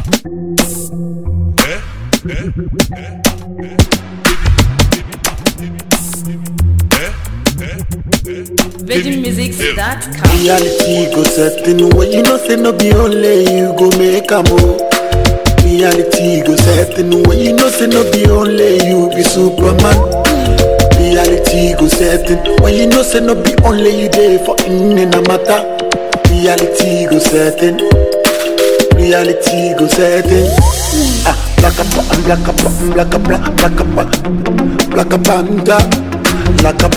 VeggieMusics.com. Reality go setting when you know say no be only you go make a move. Reality go setting when you know say no be only you be Superman. Reality go setting when you know say no be only you there for in a matter. Reality go setting. Reality go setting. Black a panda. Black a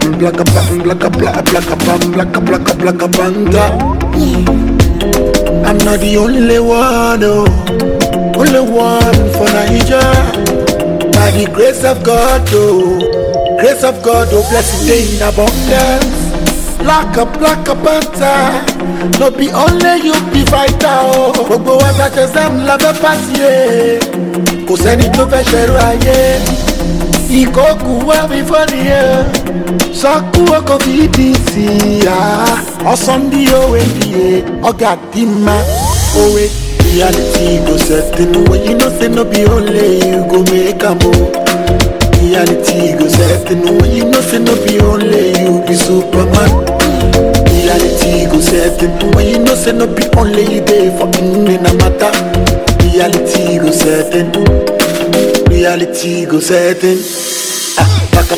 panda. I'm not the only one, oh, only one for Nigeria. By the grace of God, oh, grace of God, oh, blessed day in abundance. Black a panda. No be only you be fighter, oh. Gbogbo wa ta ṣe sam la fẹ́ pàṣẹ. Kò sẹ́ni tó fẹ́ ṣẹ̀rù ayé. Ìkókù wá mi fọ́ni ẹ̀. Sọ́kù ọkọ̀ fi dì sí ya. Ọ̀sán bí òwe bìyẹ. Ọ̀gá dì má òwe. Reality go setting when you know say no be only you go make am o. Reality go setting when you know say no be only you be Superman. Reality go setting when you know say no be only you there for in a matter. Reality go setting. Reality go setting. Black a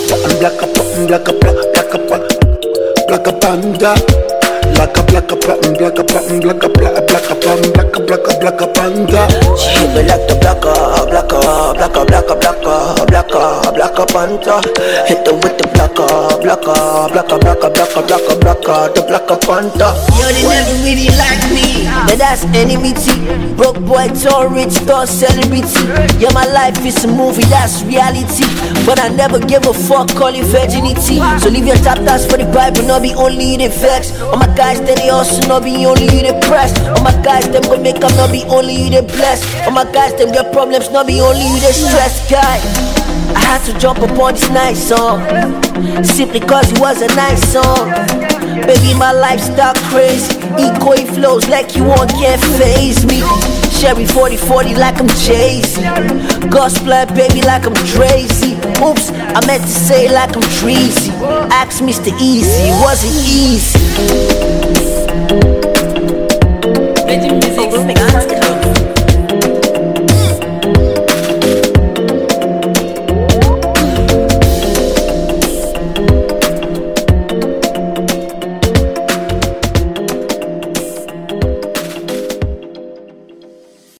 panda. Black a panda. She be like the black panda. Hit them with the the black panda. Yo, they never really like me, but that's enmity. Broke boy, tall, rich, tall, celebrity. Yeah, my life is a movie, that's reality. But I never give a fuck, call it virginity. So leave your top thoughts for the Bible, not be only the facts. All my guys, they also not be only you the press. All my guys, them go make up, not be only you the blessed. All my guys, them get problems, not be only you the stressed guy. I had to jump upon this nice song simply cause it was a nice song. Baby, my lifestyle crazy. Eco flows like you won't can't phase me. Sherry 40-40 like I'm Jay-Z. Gospel baby like I'm Drazy. Oops, I meant to say like I'm Treasy. Ask Mr. Easy, was it easy?